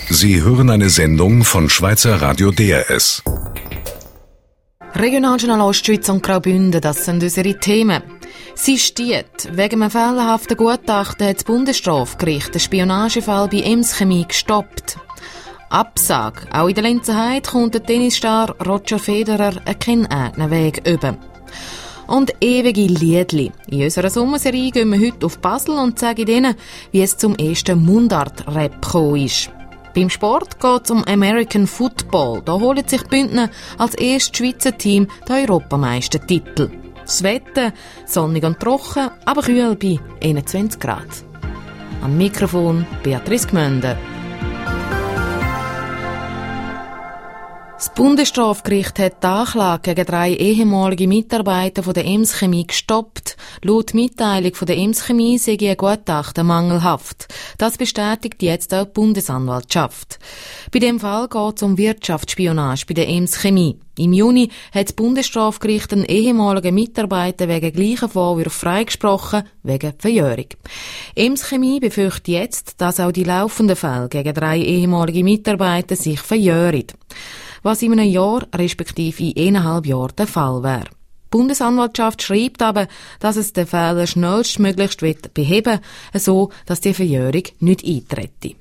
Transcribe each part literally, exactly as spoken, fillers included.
Sie hören eine Sendung von Schweizer Radio D R S. Regionaljournal Ostschweiz und Graubünden, das sind unsere Themen. Sie steht. Wegen einem fehlerhaften Gutachten hat das Bundesstrafgericht den Spionagefall bei Ems Chemie gestoppt. Absage. Auch in der Lenzerheide kommt der Tennisstar Roger Federer keinen eigenen Weg über. Und ewige Liedli. In unserer Sommerserie gehen wir heute auf Basel und zeigen Ihnen, wie es zum ersten Mundart-Rap gekommen ist. Beim Sport geht es um American Football. Da holen sich die Bündner als erstes Schweizer Team den Europameistertitel. Das Wetter sonnig und trocken, aber kühl bei einundzwanzig Grad. Am Mikrofon Beatrice Gmünder. Das Bundesstrafgericht hat die Anklage gegen drei ehemalige Mitarbeiter von der Ems Chemie gestoppt. Laut Mitteilung von der Ems Chemie sei ein Gutachten mangelhaft. Das bestätigt jetzt auch die Bundesanwaltschaft. Bei dem Fall geht es um Wirtschaftsspionage bei der Ems Chemie. Im Juni hat das Bundesstrafgericht einen ehemaligen Mitarbeiter wegen gleicher Vorwürfe freigesprochen, wegen Verjährung. Ems Chemie befürchtet jetzt, dass auch die laufenden Fälle gegen drei ehemalige Mitarbeiter sich verjähren. Was in einem Jahr, respektive in eineinhalb Jahren der Fall wäre. Die Bundesanwaltschaft schreibt aber, dass es den Fehler schnellstmöglichst beheben will, so dass die Verjährung nicht eintrete.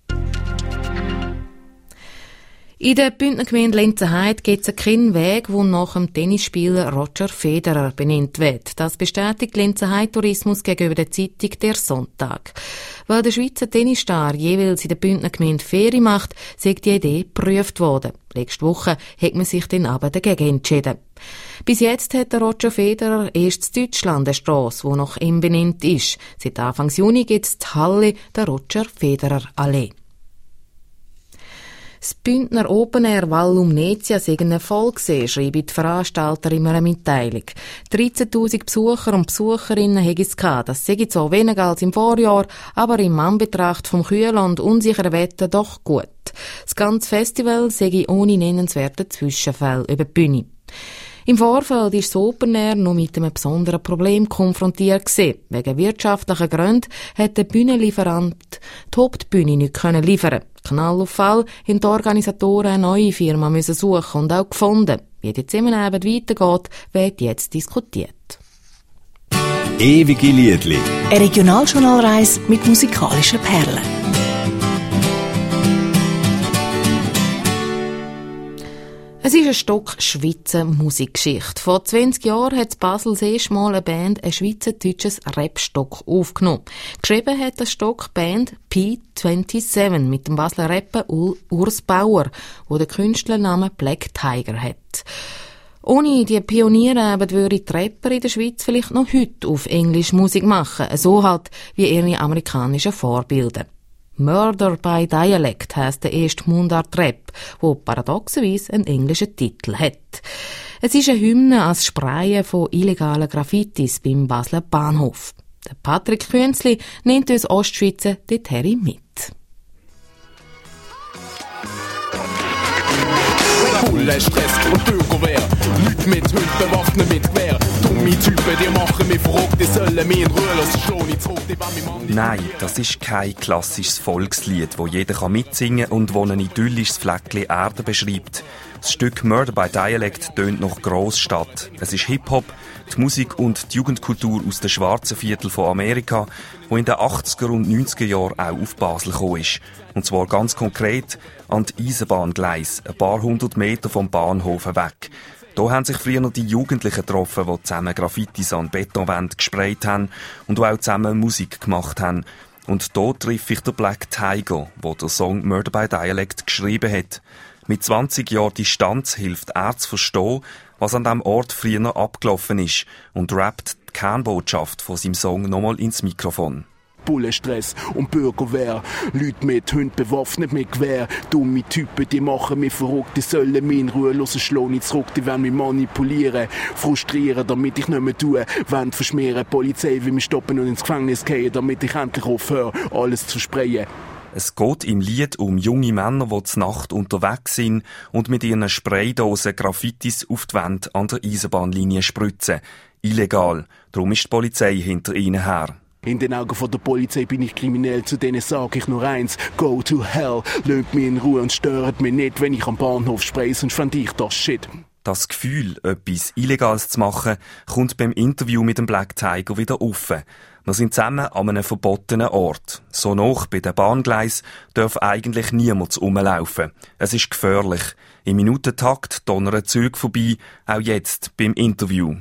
In der Bündner Gemeinde Lenzerheide gibt es keinen Weg, der nach dem Tennisspieler Roger Federer benannt wird. Das bestätigt Lenzerheide Tourismus gegenüber der Zeitung «Der Sonntag». Weil der Schweizer Tennisstar jeweils in der Bündner Gemeinde Ferien macht, sei die Idee geprüft worden. Letzte Woche hat man sich dann aber dagegen entschieden. Bis jetzt hat der Roger Federer erst in Deutschland eine Strasse, die nach ihm benannt ist. Seit Anfang Juni gibt es die Halle der Roger Federer Allee. Das Bündner Open Air Val Lumnezia sei ein Erfolg gewesen, schreiben die Veranstalter in einer Mitteilung. dreizehntausend Besucher und Besucherinnen hätten es gehabt. Das sei zwar weniger als im Vorjahr, aber im Anbetracht vom kühlen und unsicheren Wetter doch gut. Das ganze Festival sei ohne nennenswerte Zwischenfälle über die Bühne. Im Vorfeld ist das Open Air noch mit einem besonderen Problem konfrontiert gewesen. Wegen wirtschaftlicher Gründen hat der Bühnenlieferant die Hauptbühne nicht können liefern. Knall auf Fall haben die Organisatoren eine neue Firma müssen suchen und auch gefunden. Wie die Zusammenarbeit weitergeht, wird jetzt diskutiert. Ewige Liedli. Eine Regionaljournalreise mit musikalischen Perlen. Es ist ein Stock Schweizer Musikgeschichte. Vor zwanzig Jahren hat in Basel das erste Mal eine Band ein schweizerdeutsches Rapstock aufgenommen. Geschrieben hat das Stock Band P siebenundzwanzig mit dem Basler Rapper Urs Bauer, wo der Künstlernamen Black Tiger hat. Ohne die Pionierarbeit würden die Rapper in der Schweiz vielleicht noch heute auf Englisch Musik machen, so halt wie ihre amerikanischen Vorbilder. Murder by Dialect heisst der erste Mundart-Rap, der paradoxerweise einen englischen Titel hat. Es ist eine Hymne als Spreien von illegalen Graffitis beim Basler Bahnhof. Der Patrick Künzli nimmt uns Ostschweizer dorthin mit. Bulle, Stress und Bürgerwehr. Leute mit Hund, bewaffnet mit Gewehr. Dumme Typen, die machen mich verrückt, die sollen mich in Ruhe lassen, schlagen nicht zurück, die wollen mich Mann. Nein, das ist kein klassisches Volkslied, wo jeder mitsingen kann und wo ein idyllisches Fleckchen Erde beschreibt. Das Stück Murder by Dialect tönt nach Grossstadt. Es ist Hip-Hop, die Musik und die Jugendkultur aus den schwarzen Vierteln von Amerika, wo in den achtziger und neunziger Jahren auch auf Basel gekommen ist. Und zwar ganz konkret an die Eisenbahngleise, ein paar hundert Meter vom Bahnhof weg. Da haben sich früher die Jugendlichen getroffen, die zusammen Graffitis an Betonwände gesprayt haben und die auch zusammen Musik gemacht haben. Und da treffe ich den Black Tiger, der den Song Murder by Dialect geschrieben hat. Mit zwanzig Jahren Distanz hilft er zu verstehen, was an diesem Ort früher abgelaufen ist und rappt die Kernbotschaft von seinem Song nochmal ins Mikrofon. Bullenstress und Bürgerwehr. Leute mit Hund bewaffnet mit Gewehr. Dumme Typen, die machen mich verrückt. Die sollen mich in Ruhe lassen, schlagen nicht zurück. Die wollen mich manipulieren, frustrieren, damit ich nicht mehr tue. Wollen verschmieren, Polizei will mich stoppen und ins Gefängnis gehen, damit ich endlich aufhöre, alles zu sprayen. Es geht im Lied um junge Männer, die zur Nacht unterwegs sind und mit ihren Spraydosen Graffitis auf die Wände an der Eisenbahnlinie spritzen. Illegal. Darum ist die Polizei hinter ihnen her. In den Augen von der Polizei bin ich kriminell, zu denen sage ich nur eins: Go to hell, lasst mich in Ruhe und stört mich nicht, wenn ich am Bahnhof spray, sonst fand ich das Shit. Das Gefühl, etwas Illegales zu machen, kommt beim Interview mit dem Black Tiger wieder auf. Wir sind zusammen an einem verbotenen Ort. So nah bei den Bahngleisen darf eigentlich niemand rumlaufen. Es ist gefährlich. Im Minutentakt donnern Züge vorbei, auch jetzt beim Interview.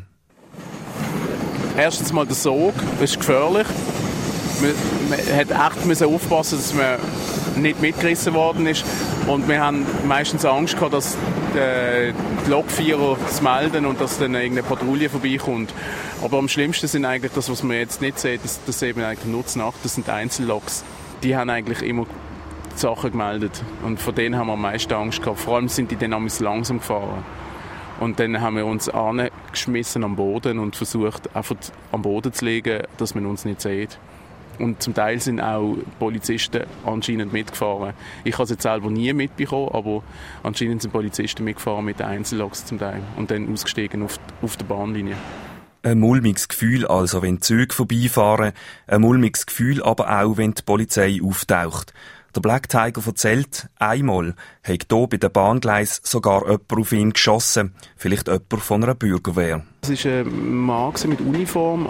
Erstens mal der Sog, das ist gefährlich. Man, man hat echt müssen aufpassen, dass man nicht mitgerissen worden ist. Und wir haben meistens Angst gehabt, dass die, die Lokführer es melden und dass dann irgendeine Patrouille vorbeikommt. Aber am schlimmsten sind eigentlich das, was man jetzt nicht sieht, das, das eben eigentlich nur zur Nacht, das sind Einzelloks. Die haben eigentlich immer die Sachen gemeldet. Und von denen haben wir am meisten Angst gehabt. Vor allem sind die dann langsam gefahren. Und dann haben wir uns angeschmissen am Boden und versucht, einfach am Boden zu liegen, dass man uns nicht sieht. Und zum Teil sind auch Polizisten anscheinend mitgefahren. Ich habe es jetzt selber nie mitbekommen, aber anscheinend sind Polizisten mitgefahren mit den Einzelloks zum Teil und dann ausgestiegen auf, auf der Bahnlinie. Ein mulmiges Gefühl also, wenn Züge vorbeifahren. Ein mulmiges Gefühl aber auch, wenn die Polizei auftaucht. Der Black Tiger erzählt, einmal hat hier bei den Bahngleisen sogar jemand auf ihn geschossen. Vielleicht jemand von einer Bürgerwehr. Es war ein Mann mit Uniform,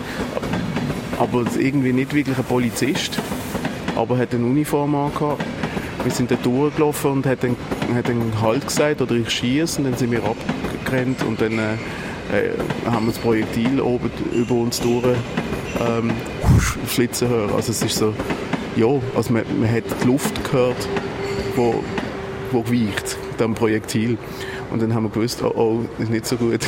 aber irgendwie nicht wirklich ein Polizist. Aber er hat eine Uniform angehabt. Wir sind dann durchgelaufen und hat dann, hat dann Halt gesagt oder ich schiesse. Und dann sind wir abgerannt und dann äh, haben wir das Projektil oben über uns durch ähm, flitzen hören. Also es ist so, ja, also man, man hat die Luft gehört, wo, wo weicht, dem Projektil. Und dann haben wir gewusst, oh, oh, das ist nicht so gut.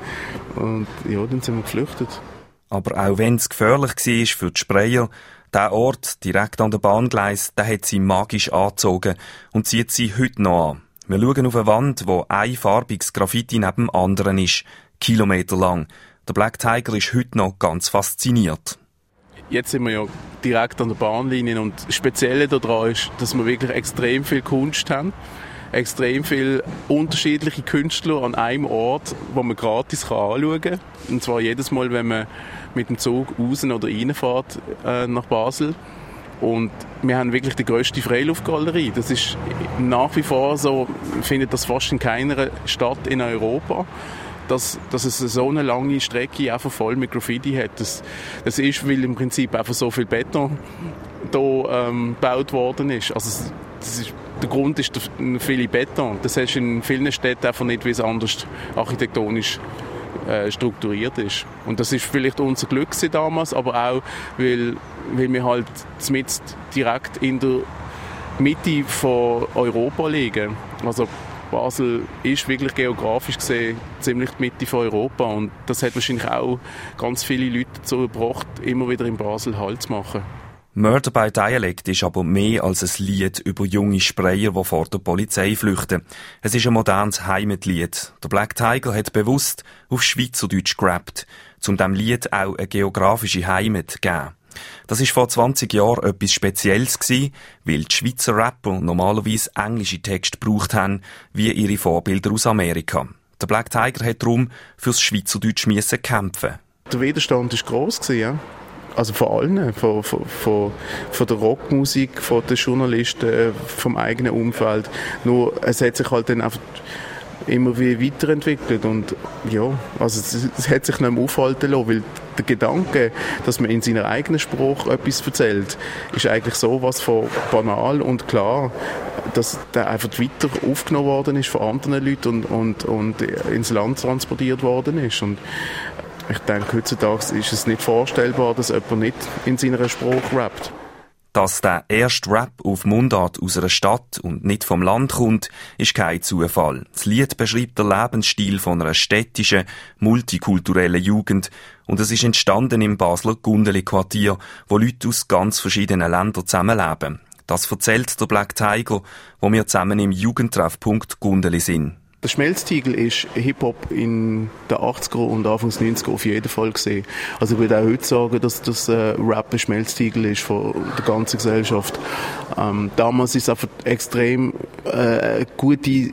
Und ja, dann sind wir geflüchtet. Aber auch wenn es gefährlich war für die Sprayer, der Ort direkt an der Bahngleis, der hat sie magisch angezogen und zieht sie heute noch an. Wir schauen auf eine Wand, wo ein farbiges Graffiti neben dem anderen ist, kilometerlang. Der Black Tiger ist heute noch ganz fasziniert. Jetzt sind wir ja direkt an der Bahnlinie und das Spezielle daran ist, dass wir wirklich extrem viel Kunst haben. Extrem viele unterschiedliche Künstler an einem Ort, wo man gratis anschauen kann. Und zwar jedes Mal, wenn man mit dem Zug raus oder reinfährt äh, nach Basel. Und wir haben wirklich die grösste Freiluftgalerie. Das ist nach wie vor so, findet das fast in keiner Stadt in Europa, dass, dass es so eine lange Strecke einfach voll mit Graffiti hat. Das, das ist, weil im Prinzip einfach so viel Beton da ähm, gebaut worden ist. Also das ist der Grund ist der viele Beton. Das hast du in vielen Städten einfach nicht, wie es anders architektonisch äh, strukturiert ist. Und das ist vielleicht unser Glück damals, aber auch, weil, weil wir halt mit direkt in der Mitte von Europa liegen. Also Basel ist wirklich geografisch gesehen ziemlich die Mitte von Europa und das hat wahrscheinlich auch ganz viele Leute dazu gebracht, immer wieder in Basel Halt zu machen. Murder by Dialect ist aber mehr als ein Lied über junge Sprayer, die vor der Polizei flüchten. Es ist ein modernes Heimatlied. Der Black Tiger hat bewusst auf Schweizerdeutsch gerappt, um diesem Lied auch eine geografische Heimat zu geben. Das war vor zwanzig Jahren etwas Spezielles gewesen, weil die Schweizer Rapper normalerweise englische Texte gebraucht haben, wie ihre Vorbilder aus Amerika. Der Black Tiger hat darum fürs Schweizerdeutsch müssen kämpfen. Der Widerstand war gross, ja. Also von allen, von, von, von, von der Rockmusik, von den Journalisten, vom eigenen Umfeld. Nur es hat sich halt dann einfach immer wieder weiterentwickelt und ja, also es, es hat sich nicht mehr aufhalten lassen, weil der Gedanke, dass man in seiner eigenen Sprache etwas erzählt, ist eigentlich sowas von banal und klar, dass der einfach weiter aufgenommen worden ist von anderen Leuten und, und, und ins Land transportiert worden ist. Und ich denke, heutzutage ist es nicht vorstellbar, dass jemand nicht in seiner Sprache rappt. Dass der erste Rap auf Mundart aus einer Stadt und nicht vom Land kommt, ist kein Zufall. Das Lied beschreibt den Lebensstil von einer städtischen, multikulturellen Jugend und es ist entstanden im Basler Gundeli-Quartier, wo Leute aus ganz verschiedenen Ländern zusammenleben. Das erzählt der Black Tiger, wo wir zusammen im Jugendtreffpunkt Gundeli sind. Der Schmelztiegel ist Hip-Hop in den achtziger und Anfangs neunziger auf jeden Fall gesehen. Also ich würde auch heute sagen, dass das äh, Rap ein Schmelztiegel ist von der ganzen Gesellschaft. Ähm, damals ist es einfach extrem äh, gute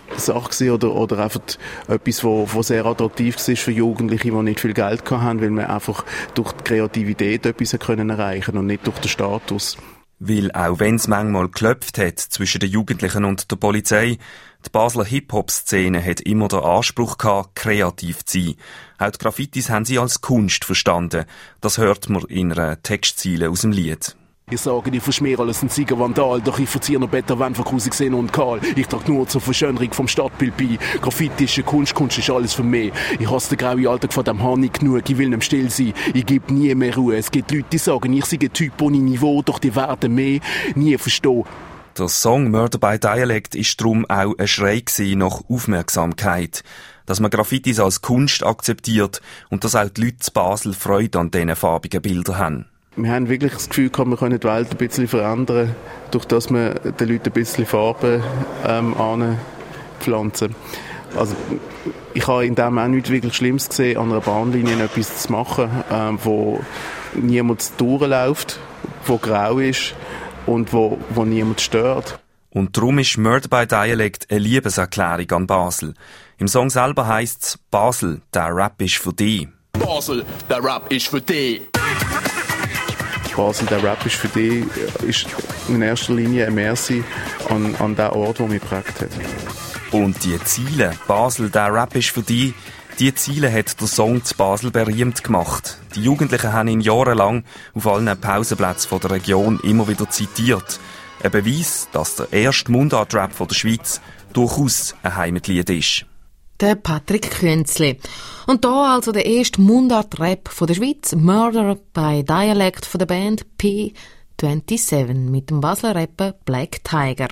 Sache gewesen, oder, oder einfach etwas, wo, wo sehr attraktiv war für Jugendliche, die nicht viel Geld hatten, weil man einfach durch die Kreativität etwas können erreichen und nicht durch den Status. Weil auch wenn es manchmal geklopft hat zwischen den Jugendlichen und der Polizei, die Basler Hip-Hop-Szene hat immer den Anspruch gehabt, kreativ zu sein. Auch die Graffitis haben sie als Kunst verstanden. Das hört man in einer Textzeile aus dem Lied. Ich sage, ich verschmiere alles ein Siegervandal, doch ich verziehe noch besser, wenn von Kruse gesehen und kahl. Ich trage nur zur Verschönerung vom Stadtbild bei. Graffiti ist Kunst, Kunst ist alles für mich. Ich hasse den grauen Alltag, von dem habe ich genug, ich will nicht still sein. Ich gebe nie mehr Ruhe. Es gibt Leute, die sagen, ich sei ein Typ ohne Niveau, doch die werden mehr nie verstehen. Der Song «Murder by Dialect» ist darum auch ein Schrei nach Aufmerksamkeit. Dass man Graffitis als Kunst akzeptiert und dass auch die Leute in Basel Freude an diesen farbigen Bildern haben. Wir haben wirklich das Gefühl, wir können die Welt ein bisschen verändern, durch das wir den Leuten ein bisschen Farbe ähm, anpflanzen. Also, ich habe in dem auch nichts wirklich Schlimmes gesehen, an einer Bahnlinie etwas zu machen, ähm, wo niemand durchläuft, wo grau ist und wo, wo niemand stört. Und darum ist «Murder by Dialect» eine Liebeserklärung an Basel. Im Song selber heisst es «Basel, der Rap ist für dich». Basel, der Rap ist für dich. Basel, der Rap ist für dich, ist in erster Linie ein Merci an, an den Ort, der mich geprägt hat. Und die Ziele, «Basel, der Rap ist für dich», die Ziele hat der Song zu Basel berühmt gemacht. Die Jugendlichen haben ihn jahrelang auf allen Pausenplätzen der Region immer wieder zitiert. Ein Beweis, dass der erste Mundart-Rap der Schweiz durchaus ein Heimatlied ist. Der Patrick Künzli. Und da also der erste Mundart-Rap von der Schweiz, «Murder by Dialect» von der Band P siebenundzwanzig mit dem Basler Rapper Black Tiger.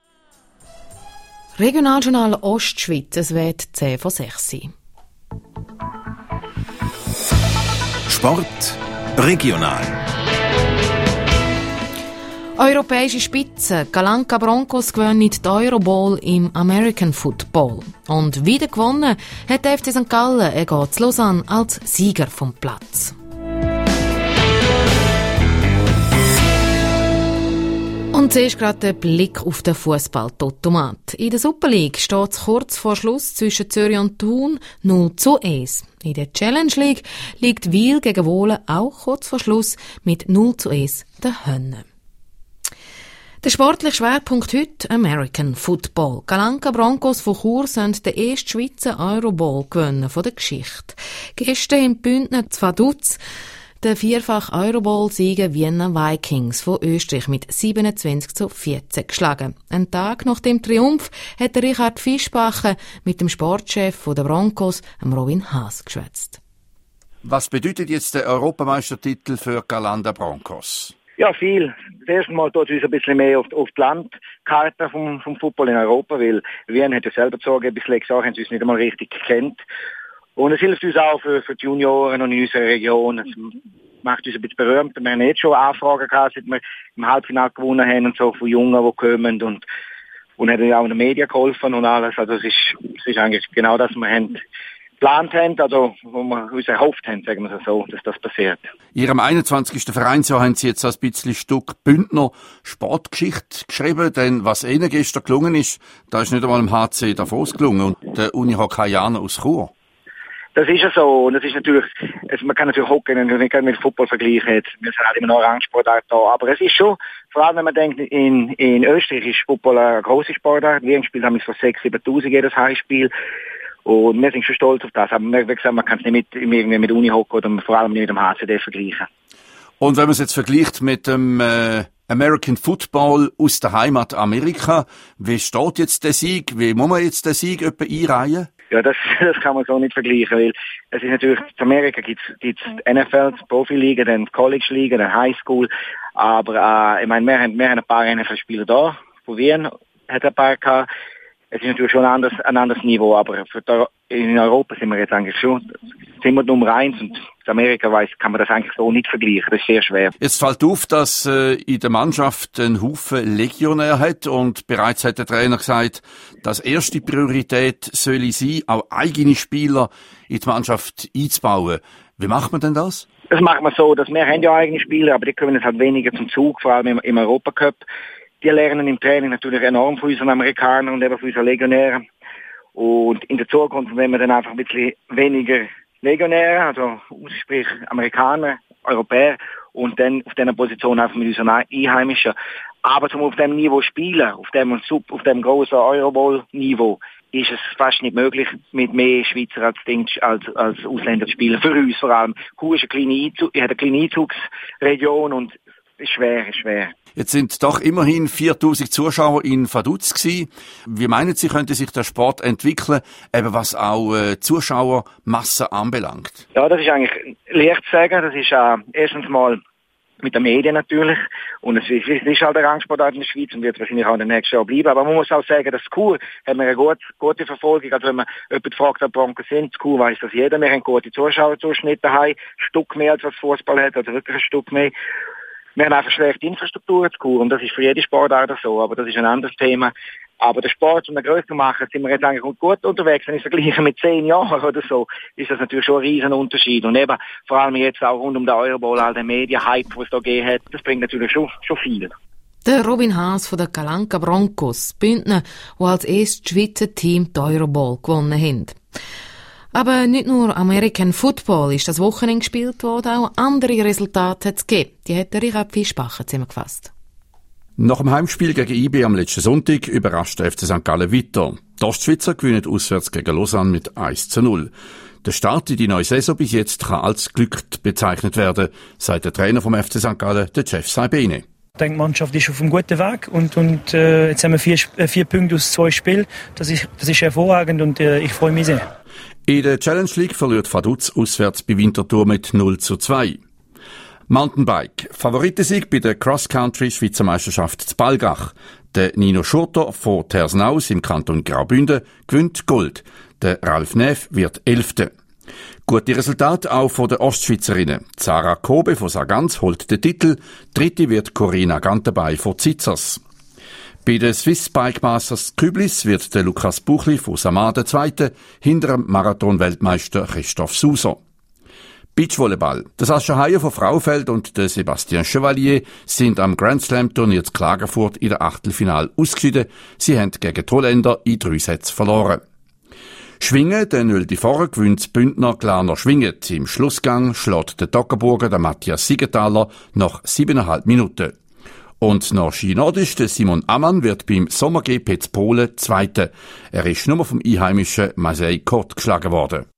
Regionaljournal Ostschweiz, es wird zehn vor sechs sein. Sport regional. Europäische Spitze. Calanca Broncos gewinnen die Euroball im American Football. Und wieder gewonnen hat der F C Sankt Gallen. Er geht zu Lausanne als Sieger vom Platz. Und zuerst gerade der Blick auf den Fußball-Totomat. In der Super League steht es kurz vor Schluss zwischen Zürich und Thun null zu eins. In der Challenge League liegt Wil gegen Wohlen auch kurz vor Schluss mit null zu eins der Hönnen. Der sportliche Schwerpunkt heute American Football. Calanca Broncos von Chur sind der erste Schweizer Euroball gewinnen von der Geschichte. Gestern im Bündner Zwaduz der vierfach Euroball-Sieger Vienna Vikings von Österreich mit siebenundzwanzig zu vierzehn geschlagen. Einen Tag nach dem Triumph hat Richard Fischbacher mit dem Sportchef der Broncos, Robin Haas, geschwätzt. Was bedeutet jetzt der Europameistertitel für Calanca Broncos? Ja, viel. Das erste Mal tut es uns ein bisschen mehr auf, auf die Landkarte vom, vom Football in Europa, weil Wien hat ja selber gesagt, bis letztes Jahr haben sie uns nicht einmal richtig gekannt. Und es hilft uns auch für, für die Junioren und in unserer Region. Es macht uns ein bisschen berühmt. Wir haben jetzt schon Anfragen gehabt, seit wir im Halbfinale gewonnen haben und so, von Jungen, die kommen und, und haben auch in den Medien geholfen und alles. Also es ist, es ist eigentlich genau das, was wir haben geplant haben, also wo wir uns erhofft haben, sagen wir es so, dass das passiert. In Ihrem einundzwanzigsten Vereinsjahr haben Sie jetzt ein bisschen Stück Bündner Sportgeschichte geschrieben, denn was Ihnen gestern gelungen ist, da ist nicht einmal im H C Davos gelungen und der Uni-Hockeyaner aus Chur. Das ist ja so, und das ist natürlich, also man kann natürlich Hockey nicht mit Football vergleichen, jetzt, wir sind halt immer noch Rangsportart da, aber es ist schon, vor allem wenn man denkt, in, in Österreich ist Football eine grosse Sportart, wir spielen haben wir vor sechstausend, siebentausend jedes Heimspiel, und wir sind schon stolz auf das, aber wie gesagt, man kann es nicht mit, irgendwie mit Uni-Hockey oder vor allem nicht mit dem H C D vergleichen. Und wenn man es jetzt vergleicht mit dem äh, American Football aus der Heimat Amerika, wie steht jetzt der Sieg, wie muss man jetzt den Sieg etwa einreihen? Ja, das, das kann man so nicht vergleichen, weil es ist natürlich, in Amerika gibt's, gibt's N F L, Profiliga, dann College-Liga, dann Highschool, aber äh, ich meine, wir haben, wir haben ein paar N F L-Spieler da, von Wien hat ein paar gehabt. Es ist natürlich schon ein anderes, ein anderes Niveau, aber für da, in Europa sind wir jetzt eigentlich schon, sind wir Nummer eins und in Amerika weiss, kann man das eigentlich so nicht vergleichen, das ist sehr schwer. Jetzt fällt auf, dass äh, in der Mannschaft ein Haufen Legionär hat und bereits hat der Trainer gesagt, dass erste Priorität soll sein, auch eigene Spieler in die Mannschaft einzubauen. Wie macht man denn das? Das macht man so, dass wir haben ja eigene Spieler, aber die kommen jetzt halt weniger zum Zug, vor allem im, im Europacup. Die lernen im Training natürlich enorm von unseren Amerikanern und eben von unseren Legionären. Und in der Zukunft, wenn wir dann einfach ein bisschen weniger Legionäre, also sprich Amerikaner, Europäer, und dann auf dieser Position einfach mit unseren Einheimischen. Aber zum auf dem Niveau spielen, auf dem Sub, auf dem grossen Euroball-Niveau, ist es fast nicht möglich, mit mehr Schweizer als, als, als Ausländer zu spielen. Für uns vor allem. Chur ist eine kleine, Einzug, hat eine kleine Einzugsregion und es ist schwer, ist schwer. Jetzt sind doch immerhin viertausend Zuschauer in Vaduz gewesen. Wie meinen Sie, könnte sich der Sport entwickeln, eben was auch äh, Zuschauermasse anbelangt? Ja, das ist eigentlich leicht zu sagen. Das ist äh, erstens mal mit den Medien natürlich. Und es ist, es ist halt der Rangsportart in der Schweiz und wird wahrscheinlich auch in den nächsten Jahren bleiben. Aber man muss auch sagen, dass Chur haben wir eine gute, gute Verfolgung. Also wenn man jemanden fragt, ob Broncos sind, Chur weiss das jeder. Wir haben gute Zuschauerzuschnitte daheim. Ein Stück mehr als was Fußball hat, also wirklich ein Stück mehr. Wir haben einfach schlechte Infrastruktur zu Chur und das ist für jede Sportart so, aber das ist ein anderes Thema. Aber der Sport, um den größer zu machen, sind wir jetzt eigentlich gut unterwegs. Wenn ich vergleiche mit zehn Jahren oder so, ist das natürlich schon ein riesen Unterschied. Und eben, vor allem jetzt auch rund um den Euroball, all den Medien-Hype, den es da gegeben hat, das bringt natürlich schon, schon viel. Der Robin Haas von den Calanca Broncos, Bündner, die als erstes Schweizer Team die Euroball gewonnen haben. Aber nicht nur American Football ist das Wochenende gespielt worden, auch andere Resultate hat es gegeben. Die hat der Richard Fischbacher zusammengefasst. Nach dem Heimspiel gegen I B am letzten Sonntag überrascht der F C Sankt Gallen weiter. Die Ostschweizer gewinnen auswärts gegen Lausanne mit eins zu null. Der Start in die neue Saison bis jetzt kann als glückt bezeichnet werden, sagt der Trainer vom F C Sankt Gallen, der Jeff Saibene. Ich denke, die Mannschaft ist auf einem guten Weg und, und äh, jetzt haben wir vier, äh, vier Punkte aus zwei Spielen. Das ist, das ist hervorragend und äh, ich freue mich sehr. In der Challenge League verliert Vaduz auswärts bei Winterthur mit null zu zwei. Mountainbike. Favoritensieg bei der Cross-Country-Schweizer Meisterschaft zu Balgach. Der Nino Schurter von Tersnaus im Kanton Graubünden gewinnt Gold. Der Ralf Neff wird Elfte. Gute Resultate auch von den Ostschweizerinnen. Sarah Kobe von Sargans holt den Titel. Dritte wird Corinna Gantenbey von Zitzers. Bei den Swiss Bike Masters Küblis wird der Lukas Buchli von Samar der Zweite hinter dem Marathon-Weltmeister Christoph Suser. Beachvolleyball. Der Sascha Heyer von Fraufeld und der Sébastien Chevalier sind am Grand Slam Turnier zu Klagenfurt in der Achtelfinale ausgeschieden. Sie haben gegen die Holländer in drei Sätzen verloren. Schwingen, der Nöl die Vorre gewinnt das Bündner Glarner Schwingen. Im Schlussgang schlägt der Toggenburger der Matthias Siegenthaler nach siebeneinhalb Minuten. Und nach Ski Nordisch, der Simon Ammann wird beim Sommer-G P zu Polen Zweiter. Er ist nur vom einheimischen Maciej Kot geschlagen worden.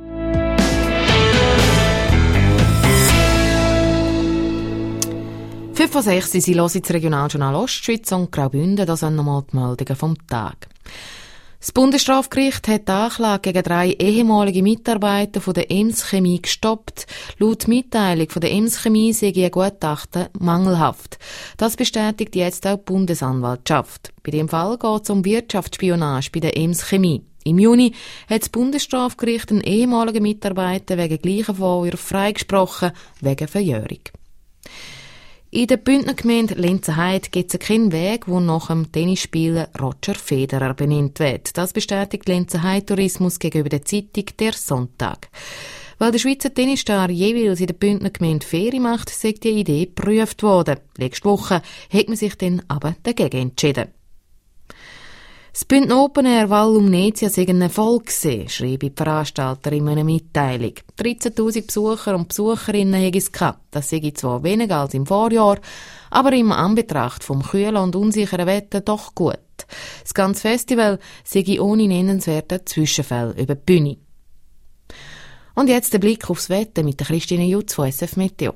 fünf vor sechs, Sie hören das Regionaljournal Ostschweiz und Graubünden, das sind nochmal die Meldungen vom Tag. Das Bundesstrafgericht hat die Anklage gegen drei ehemalige Mitarbeiter von der Ems Chemie gestoppt. Laut Mitteilung von der Ems Chemie sei ihr Gutachten mangelhaft. Das bestätigt jetzt auch die Bundesanwaltschaft. Bei dem Fall geht es um Wirtschaftsspionage bei der Ems Chemie. Im Juni hat das Bundesstrafgericht einen ehemaligen Mitarbeiter wegen gleichen Vorwürfen freigesprochen, wegen Verjährung. In der Bündner Gemeinde Lenzerheide gibt es keinen Weg, der nach dem Tennisspieler Roger Federer benannt wird. Das bestätigt Lenzerheide Tourismus gegenüber der Zeitung «Der Sonntag». Weil der Schweizer Tennisstar jeweils in der Bündner Gemeinde Ferien macht, sei die Idee geprüft worden. Letzte Woche hat man sich dann aber dagegen entschieden. Das Bündner Open Air Val Lumnezia sei ein Erfolg gewesen, schrieb die Veranstalterin in einer Mitteilung. dreizehntausend Besucher und Besucherinnen hätte es gehabt. Das sei zwar weniger als im Vorjahr, aber im Anbetracht vom kühlen und unsicheren Wetter doch gut. Das ganze Festival sei ohne nennenswerte Zwischenfälle über die Bühne. Und jetzt der Blick aufs Wetter mit der Christine Jutz von S F Meteo.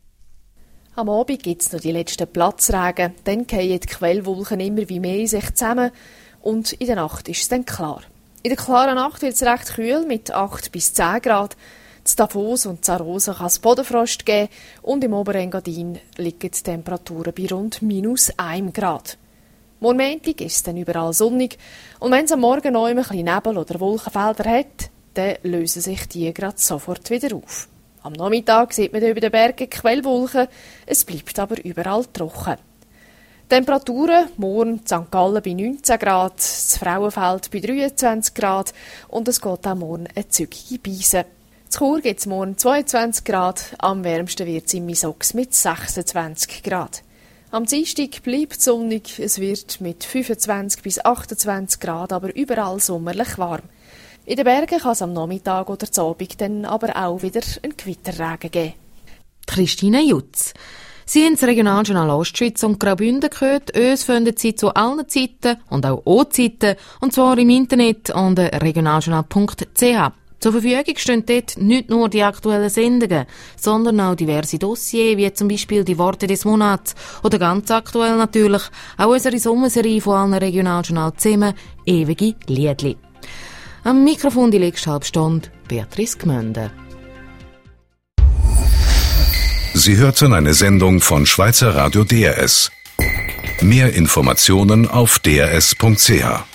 Am Abend gibt es noch die letzten Platzregen, dann fallen die Quellwolken immer wie mehr in sich zusammen. Und in der Nacht ist es dann klar. In der klaren Nacht wird es recht kühl mit acht bis zehn Grad. In Davos und Zarosa kann es Bodenfrost geben und im Oberengadin liegen die Temperaturen bei rund minus ein Grad. Morgen Montag ist es dann überall sonnig und wenn es am Morgen noch ein bisschen Nebel oder Wolkenfelder hat, dann lösen sich die gerade sofort wieder auf. Am Nachmittag sieht man über den Bergen Quellwolken, es bleibt aber überall trocken. Temperaturen, morgen in Sankt Gallen bei neunzehn Grad, das Frauenfeld bei dreiundzwanzig Grad und es geht auch morgen eine zügige Beise. In Chur gibt es morgen zweiundzwanzig Grad, am wärmsten wird es in Misox mit sechsundzwanzig Grad. Am Dienstag bleibt es sonnig. Es wird mit fünfundzwanzig bis achtundzwanzig Grad aber überall sommerlich warm. In den Bergen kann es am Nachmittag oder am Abend dann aber auch wieder einen Gewitterregen geben. Christine Jutz. Sie haben das Regionaljournal Ostschweiz und Graubünden gehört. Uns finden Sie zu allen Zeiten und auch O-Zeiten, und zwar im Internet unter regionaljournal punkt c h. Zur Verfügung stehen dort nicht nur die aktuellen Sendungen, sondern auch diverse Dossiers, wie zum Beispiel die Worte des Monats oder ganz aktuell natürlich auch unsere Sommerserie von allen Regionaljournal zusammen, ewige Liedli. Am Mikrofon die nächste halbe Stunde Beatrice Gmünde. Sie hörten eine Sendung von Schweizer Radio D R S. Mehr Informationen auf d r s punkt c h.